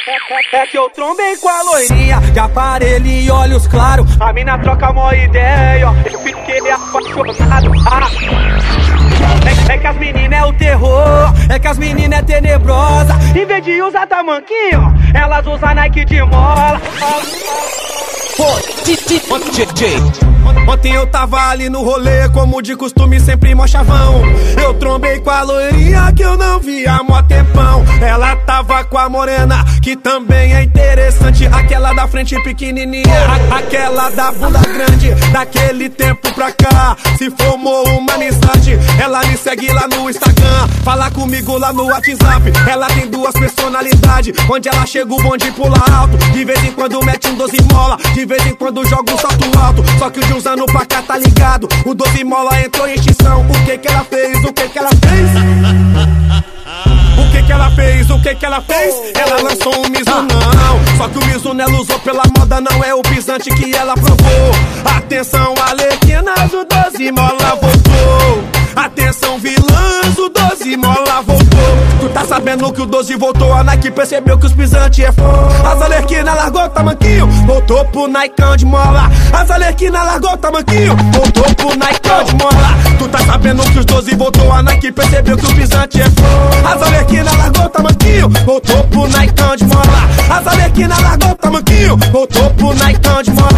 É que eu trombei com a loirinha de aparelho e olhos claros. A mina troca mó ideia, ó. Eu fiquei apaixonado. É que as meninas é o terror, é que as meninas é tenebrosa. Em vez de usar tamanquinho, elas usam Nike de mola. Ontem eu tava ali no rolê, como de costume, sempre mó chavão. Eu trombei com a loirinha que eu não via há mó tempão. Ela tava com a morena, que também é interessante. Aquela da frente pequenininha, aquela da bunda grande. Daquele tempo pra cá, se formou uma amizade. Ela me segue lá no Instagram, fala comigo lá no WhatsApp. Ela tem duas personalidades, onde ela chega o bonde pula alto. De vez em quando mete um 12 mola, de vez em quando joga um salto alto. Só que de uns anos pra cá tá ligado, o 12 mola entrou em extinção. O que que ela fez? O que que ela fez? O que que ela fez? O que que ela fez? Ela lançou um Mizunão. Só que o Mizuno ela usou pela moda, não é o pisante que ela provou. Atenção, Arlequinas, o 12 mola voltou. Atenção, vilãs, o 12 mola voltou. Tu tá sabendo que o 12 voltou, a Nike percebeu que os pisantes é foda. As Arlequinas largou o tamanquinho, voltou pro Naicão de mola. As Arlequinas largou o tamanquinho, voltou pro Naicão de mola. Tu tá sabendo que os 12 voltou, a Nike percebeu que os pisantes é foda. As Arlequinas largou o tamanquinho, voltou pro Naicão de mola. As Arlequinas largou o tamanquinho, voltou pro Naicão de mola.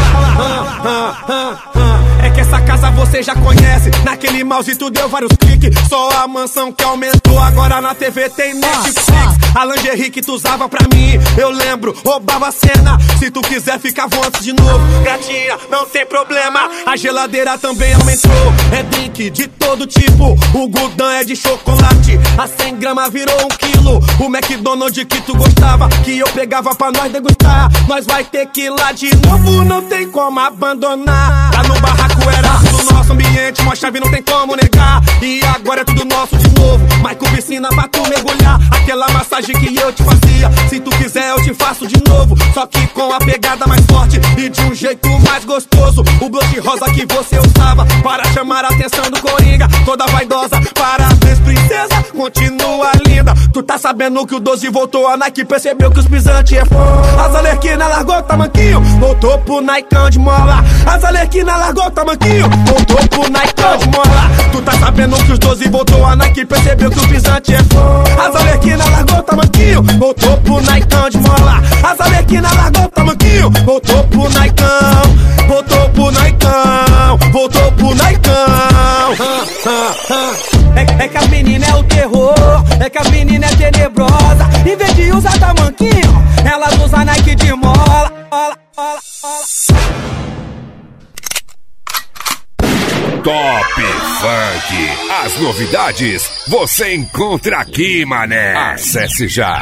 É que essa casa você já conhece, naquele mouse tu deu vários cliques. Só a mansão que aumentou, agora na TV tem Netflix. A lingerie que tu usava pra mim, eu lembro, roubava a cena. Se tu quiser ficar antes de novo, gatinha, não tem problema. A geladeira também aumentou, é drink de todo tipo. O Gudan é de chocolate, a 100 gramas virou 1 quilo. O McDonald's que tu gostava, que eu pegava pra nós degustar. Nós vai ter que ir lá de novo, não tem como abandonar. Lá no barraco era tudo nosso ambiente, uma chave não tem como negar. E agora é tudo nosso de novo, mas com piscina pra tu mergulhar. Aquela massagem que eu te fazia, se tu quiser eu te faço de novo. Só que com a pegada mais forte e de um jeito mais gostoso. O blush rosa que você usava para chamar a atenção do Coringa. Toda vaidosa, parabéns princesa, continua linda. Tu tá sabendo que o 12 voltou, a Nike percebeu que os pisantes é foda. As Arlequinas largou o tamanquinho, voltou pro Naicão de mola. As Arlequinas largou o tamanquinho, voltou pro Naicão de mola. Tu tá sabendo que os 12 voltou, a Nike percebeu que os pisantes é foda. As Arlequinas largou o tamanquinho, voltou pro Naicão de mola. As Arlequinas largou o tamanquinho, voltou pro Naicão. Voltou pro Naicão, voltou pro Naicão. É que as meninas é o terror, é que as meninas é tenebrosa. Em vez de usar tamanquinho, elas usam Nike de mola. Top Funk. As novidades você encontra aqui, mané. Acesse já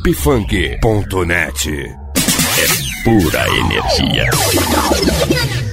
www.topfunk.net. É pura energia.